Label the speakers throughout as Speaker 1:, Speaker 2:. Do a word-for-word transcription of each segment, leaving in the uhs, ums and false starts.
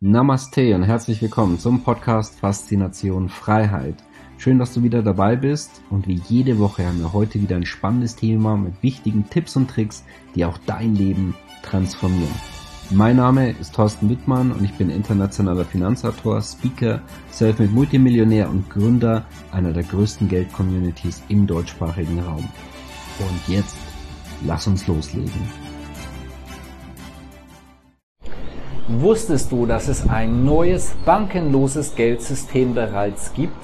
Speaker 1: Namaste und herzlich willkommen zum Podcast Faszination Freiheit. Schön, dass du wieder dabei bist und wie jede Woche haben wir heute wieder ein spannendes Thema mit wichtigen Tipps und Tricks, die auch dein Leben transformieren. Mein Name ist Thorsten Wittmann und ich bin internationaler Finanzautor, Speaker, Selfmade Multimillionär und Gründer einer der größten Geld-Communities im deutschsprachigen Raum. Und jetzt, lass uns loslegen.
Speaker 2: Wusstest du, dass es ein neues bankenloses Geldsystem bereits gibt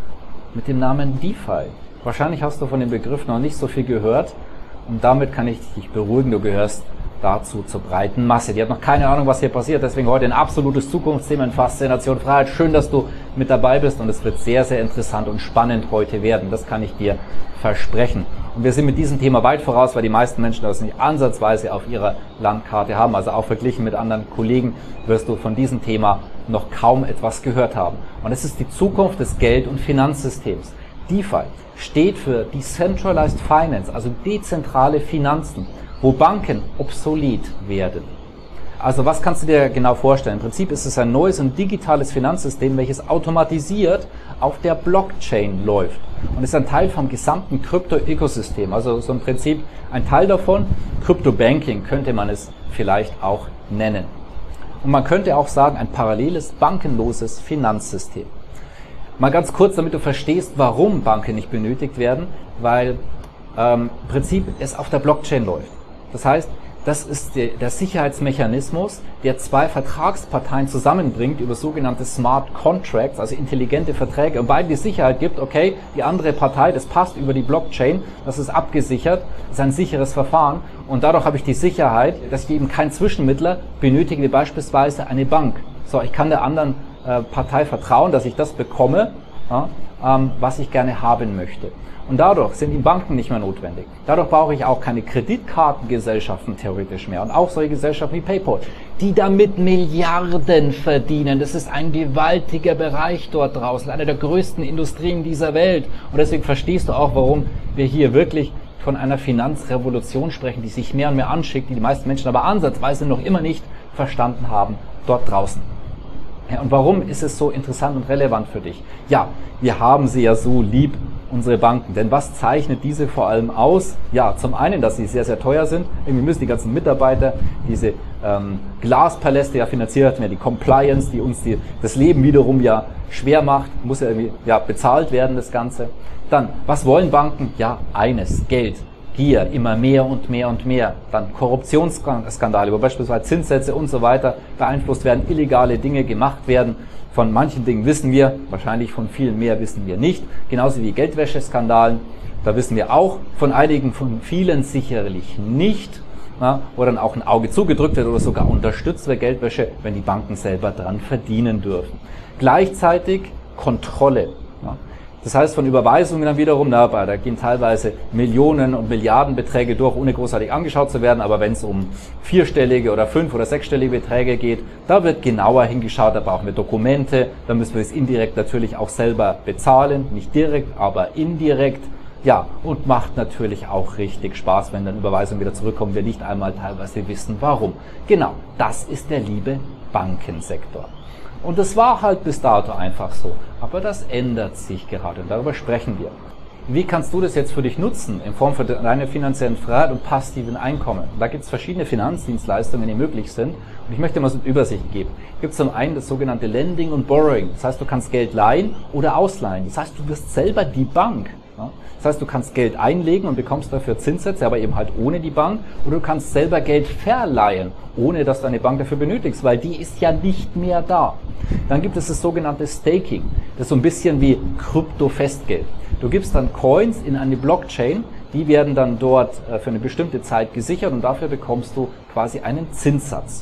Speaker 2: mit dem Namen DeFi? Wahrscheinlich hast du von dem Begriff noch nicht so viel gehört und damit kann ich dich beruhigen, du gehörst dazu zur breiten Masse. Die hat noch keine Ahnung, was hier passiert, deswegen heute ein absolutes Zukunftsthema in Faszination Freiheit. Schön, dass du mit dabei bist und es wird sehr, sehr interessant und spannend heute werden. Das kann ich dir versprechen. Und wir sind mit diesem Thema weit voraus, weil die meisten Menschen das nicht ansatzweise auf ihrer Landkarte haben. Also auch verglichen mit anderen Kollegen wirst du von diesem Thema noch kaum etwas gehört haben. Und es ist die Zukunft des Geld- und Finanzsystems. DeFi steht für Decentralized Finance, also dezentrale Finanzen, wo Banken obsolet werden. Also was kannst du dir genau vorstellen? Im Prinzip ist es ein neues und digitales Finanzsystem, welches automatisiert auf der Blockchain läuft. Und ist ein Teil vom gesamten Krypto-Ökosystem. Also so im Prinzip ein Teil davon, Krypto-Banking könnte man es vielleicht auch nennen. Und man könnte auch sagen, ein paralleles, bankenloses Finanzsystem. Mal ganz kurz, damit du verstehst, warum Banken nicht benötigt werden, weil ähm, im Prinzip es auf der Blockchain läuft. Das heißt, das ist der, der Sicherheitsmechanismus, der zwei Vertragsparteien zusammenbringt über sogenannte Smart Contracts, also intelligente Verträge, und beiden die Sicherheit gibt, okay, die andere Partei, das passt über die Blockchain, das ist abgesichert, das ist ein sicheres Verfahren und dadurch habe ich die Sicherheit, dass ich eben keinen Zwischenmittler benötige, wie beispielsweise eine Bank. So, ich kann der anderen äh, Partei vertrauen, dass ich das bekomme, ja, ähm, was ich gerne haben möchte. Und dadurch sind die Banken nicht mehr notwendig. Dadurch brauche ich auch keine Kreditkartengesellschaften theoretisch mehr. Und auch solche Gesellschaften wie PayPal, die damit Milliarden verdienen. Das ist ein gewaltiger Bereich dort draußen, eine der größten Industrien dieser Welt. Und deswegen verstehst du auch, warum wir hier wirklich von einer Finanzrevolution sprechen, die sich mehr und mehr anschickt, die die meisten Menschen aber ansatzweise noch immer nicht verstanden haben dort draußen. Ja, und warum ist es so interessant und relevant für dich? Ja, wir haben sie ja so lieb, unsere Banken. Denn was zeichnet diese vor allem aus? Ja, zum einen, dass sie sehr, sehr teuer sind. Irgendwie müssen die ganzen Mitarbeiter diese ähm, Glaspaläste ja finanziert werden, die Compliance, die uns die, das Leben wiederum ja schwer macht, muss ja irgendwie ja, bezahlt werden, das Ganze. Dann, was wollen Banken? Ja, eines, Geld. Gier, immer mehr und mehr und mehr. Dann Korruptionsskandale, wo beispielsweise Zinssätze und so weiter beeinflusst werden, illegale Dinge gemacht werden. Von manchen Dingen wissen wir, wahrscheinlich von vielen mehr wissen wir nicht. Genauso wie Geldwäscheskandalen, da wissen wir auch von einigen, von vielen sicherlich nicht. Ja, wo dann auch ein Auge zugedrückt wird oder sogar unterstützt wird Geldwäsche, wenn die Banken selber dran verdienen dürfen. Gleichzeitig Kontrolle. Ja. Das heißt, von Überweisungen dann wiederum, na, da gehen teilweise Millionen und Milliardenbeträge durch, ohne großartig angeschaut zu werden. Aber wenn es um vierstellige oder fünf- oder sechsstellige Beträge geht, da wird genauer hingeschaut, da brauchen wir Dokumente, da müssen wir es indirekt natürlich auch selber bezahlen. Nicht direkt, aber indirekt. Ja, und macht natürlich auch richtig Spaß, wenn dann Überweisungen wieder zurückkommen, wir nicht einmal teilweise wissen, warum. Genau, das ist der liebe Bankensektor. Und das war halt bis dato einfach so. Aber das ändert sich gerade und darüber sprechen wir. Wie kannst du das jetzt für dich nutzen in Form von deiner finanziellen Freiheit und passiven Einkommen? Da gibt es verschiedene Finanzdienstleistungen, die möglich sind. Und ich möchte mal so eine Übersicht geben. Es gibt zum einen das sogenannte Lending und Borrowing. Das heißt, du kannst Geld leihen oder ausleihen. Das heißt, du wirst selber die Bank. Das heißt, du kannst Geld einlegen und bekommst dafür Zinssätze, aber eben halt ohne die Bank. Oder du kannst selber Geld verleihen, ohne dass du eine Bank dafür benötigst, weil die ist ja nicht mehr da. Dann gibt es das sogenannte Staking. Das ist so ein bisschen wie Krypto-Festgeld. Du gibst dann Coins in eine Blockchain, die werden dann dort für eine bestimmte Zeit gesichert und dafür bekommst du quasi einen Zinssatz.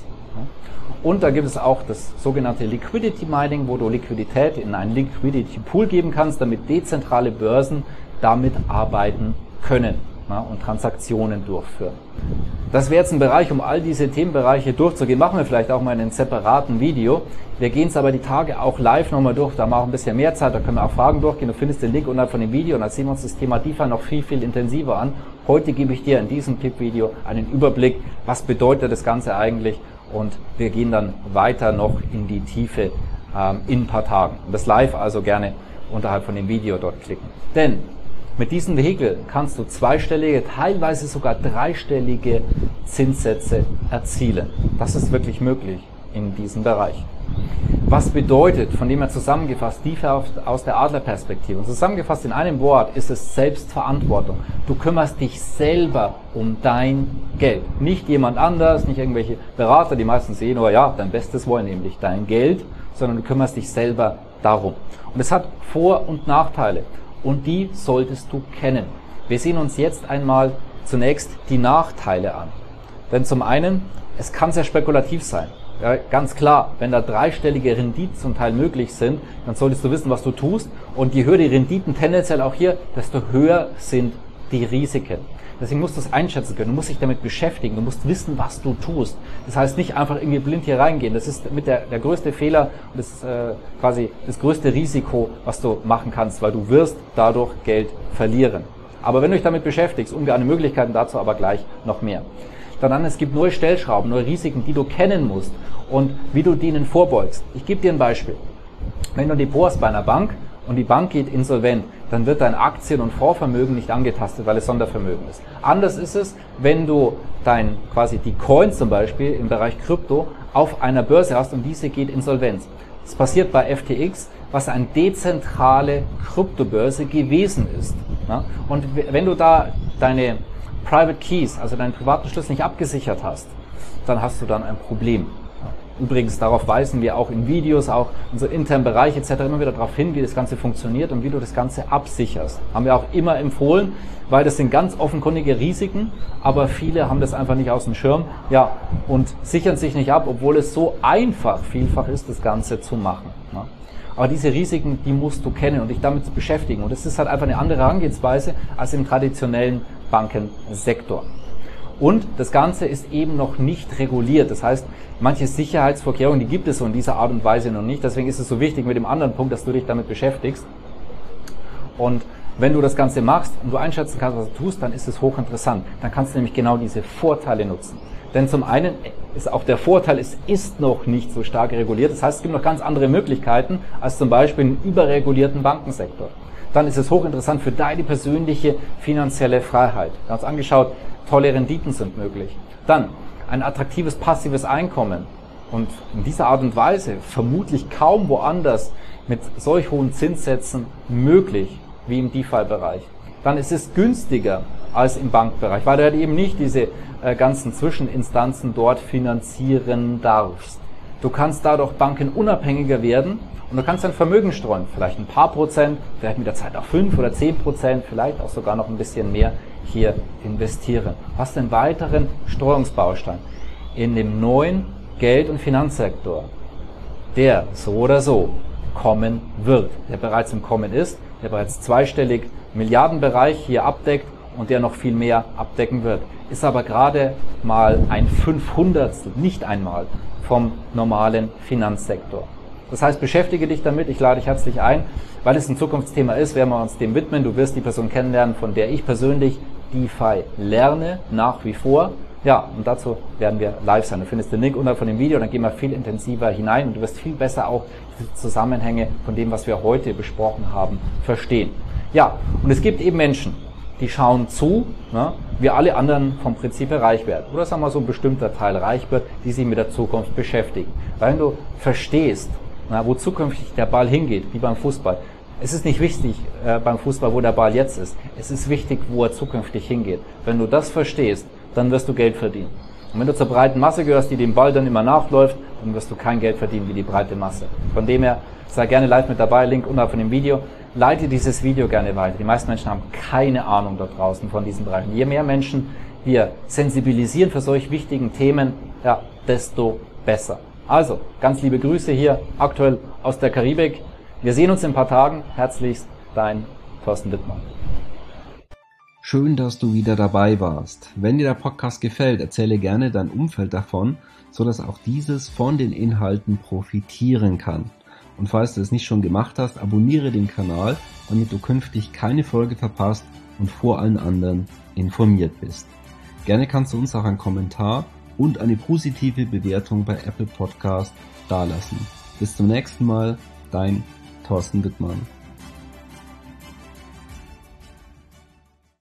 Speaker 2: Und da gibt es auch das sogenannte Liquidity Mining, wo du Liquidität in einen Liquidity Pool geben kannst, damit dezentrale Börsen damit arbeiten können, ja, und Transaktionen durchführen. Das wäre jetzt ein Bereich, um all diese Themenbereiche durchzugehen. Machen wir vielleicht auch mal in einem separaten Video. Wir gehen es aber die Tage auch live nochmal durch. Da haben wir auch ein bisschen mehr Zeit, da können wir auch Fragen durchgehen. Du findest den Link unterhalb von dem Video und dann sehen wir uns das Thema DeFi noch viel, viel intensiver an. Heute gebe ich dir in diesem Tipp-Video einen Überblick, was bedeutet das Ganze eigentlich und wir gehen dann weiter noch in die Tiefe ähm, in ein paar Tagen. Und das live also gerne unterhalb von dem Video dort klicken. Denn mit diesem Vehikel kannst du zweistellige, teilweise sogar dreistellige Zinssätze erzielen. Das ist wirklich möglich in diesem Bereich. Was bedeutet, von dem her zusammengefasst, tiefer aus der Adlerperspektive? Und zusammengefasst in einem Wort ist es Selbstverantwortung. Du kümmerst dich selber um dein Geld. Nicht jemand anders, nicht irgendwelche Berater, die meistens sehen, oh ja, dein Bestes wollen, nämlich dein Geld, sondern du kümmerst dich selber darum. Und es hat Vor- und Nachteile. Und die solltest du kennen. Wir sehen uns jetzt einmal zunächst die Nachteile an. Denn zum einen, es kann sehr spekulativ sein. Ja, ganz klar, wenn da dreistellige Renditen zum Teil möglich sind, dann solltest du wissen, was du tust. Und je höher die Renditen tendenziell auch hier, desto höher sind die Risiken. Deswegen musst du es einschätzen können, du musst dich damit beschäftigen, du musst wissen, was du tust. Das heißt nicht einfach irgendwie blind hier reingehen. Das ist mit der, der größte Fehler und das ist äh, quasi das größte Risiko, was du machen kannst, weil du wirst dadurch Geld verlieren. Aber wenn du dich damit beschäftigst, ungeahnte Möglichkeiten dazu, aber gleich noch mehr. Dann, es gibt neue Stellschrauben, neue Risiken, die du kennen musst und wie du denen vorbeugst. Ich gebe dir ein Beispiel. Wenn du ein Depot hast bei einer Bank und die Bank geht insolvent, dann wird dein Aktien- und Fondsvermögen nicht angetastet, weil es Sondervermögen ist. Anders ist es, wenn du dein, quasi die Coins zum Beispiel im Bereich Krypto auf einer Börse hast und diese geht insolvent. Das passiert bei F T X, was eine dezentrale Kryptobörse gewesen ist. Und wenn du da deine Private Keys, also deinen privaten Schlüssel nicht abgesichert hast, dann hast du dann ein Problem. Übrigens, darauf weisen wir auch in Videos, auch in so internen Bereich et cetera immer wieder darauf hin, wie das Ganze funktioniert und wie du das Ganze absicherst. Haben wir auch immer empfohlen, weil das sind ganz offenkundige Risiken, aber viele haben das einfach nicht aus dem Schirm, ja, und sichern sich nicht ab, obwohl es so einfach vielfach ist, das Ganze zu machen. Ja. Aber diese Risiken, die musst du kennen und dich damit beschäftigen. Und das ist halt einfach eine andere Herangehensweise als im traditionellen Bankensektor. Und das Ganze ist eben noch nicht reguliert. Das heißt, manche Sicherheitsvorkehrungen, die gibt es so in dieser Art und Weise noch nicht. Deswegen ist es so wichtig mit dem anderen Punkt, dass du dich damit beschäftigst. Und wenn du das Ganze machst und du einschätzen kannst, was du tust, dann ist es hochinteressant. Dann kannst du nämlich genau diese Vorteile nutzen. Denn zum einen ist auch der Vorteil, es ist noch nicht so stark reguliert. Das heißt, es gibt noch ganz andere Möglichkeiten als zum Beispiel einen überregulierten Bankensektor. Dann ist es hochinteressant für deine persönliche finanzielle Freiheit. Wir haben uns angeschaut, tolle Renditen sind möglich. Dann ein attraktives passives Einkommen und in dieser Art und Weise vermutlich kaum woanders mit solch hohen Zinssätzen möglich wie im DeFi-Bereich. Dann ist es günstiger als im Bankbereich, weil du halt eben nicht diese äh, ganzen Zwischeninstanzen dort finanzieren darfst. Du kannst dadurch bankenunabhängiger werden und du kannst dein Vermögen streuen, vielleicht ein paar Prozent, vielleicht mit der Zeit auch fünf oder zehn Prozent, vielleicht auch sogar noch ein bisschen mehr hier investieren. Du hast einen weiteren Streuungsbaustein in dem neuen Geld- und Finanzsektor, der so oder so kommen wird, der bereits im Kommen ist, der bereits zweistellig Milliardenbereich hier abdeckt und der noch viel mehr abdecken wird. Ist aber gerade mal ein Fünfhundertstel, nicht einmal, vom normalen Finanzsektor. Das heißt, beschäftige dich damit, ich lade dich herzlich ein, weil es ein Zukunftsthema ist, werden wir uns dem widmen. Du wirst die Person kennenlernen, von der ich persönlich DeFi lerne, nach wie vor. Ja, und dazu werden wir live sein. Du findest den Link unterhalb von dem Video, dann gehen wir viel intensiver hinein und du wirst viel besser auch die Zusammenhänge von dem, was wir heute besprochen haben, verstehen. Ja, und es gibt eben Menschen, die schauen zu, ne, wie alle anderen vom Prinzip her reich werden. Oder sagen wir so, ein bestimmter Teil reich wird, die sich mit der Zukunft beschäftigen. Weil wenn du verstehst, na, wo zukünftig der Ball hingeht, wie beim Fußball, es ist nicht wichtig äh, beim Fußball, wo der Ball jetzt ist. Es ist wichtig, wo er zukünftig hingeht. Wenn du das verstehst, dann wirst du Geld verdienen. Und wenn du zur breiten Masse gehörst, die dem Ball dann immer nachläuft, dann wirst du kein Geld verdienen wie die breite Masse. Von dem her, sei gerne live mit dabei, Link unterhalb von dem Video. Leite dieses Video gerne weiter. Die meisten Menschen haben keine Ahnung da draußen von diesen Bereichen. Je mehr Menschen wir sensibilisieren für solch wichtigen Themen, ja, desto besser. Also, ganz liebe Grüße hier aktuell aus der Karibik. Wir sehen uns in ein paar Tagen. Herzlichst, dein Thorsten Wittmann.
Speaker 1: Schön, dass du wieder dabei warst. Wenn dir der Podcast gefällt, erzähle gerne dein Umfeld davon, sodass auch dieses von den Inhalten profitieren kann. Und falls du es nicht schon gemacht hast, abonniere den Kanal, damit du künftig keine Folge verpasst und vor allen anderen informiert bist. Gerne kannst du uns auch einen Kommentar und eine positive Bewertung bei Apple Podcast dalassen. Bis zum nächsten Mal, dein Thorsten Wittmann.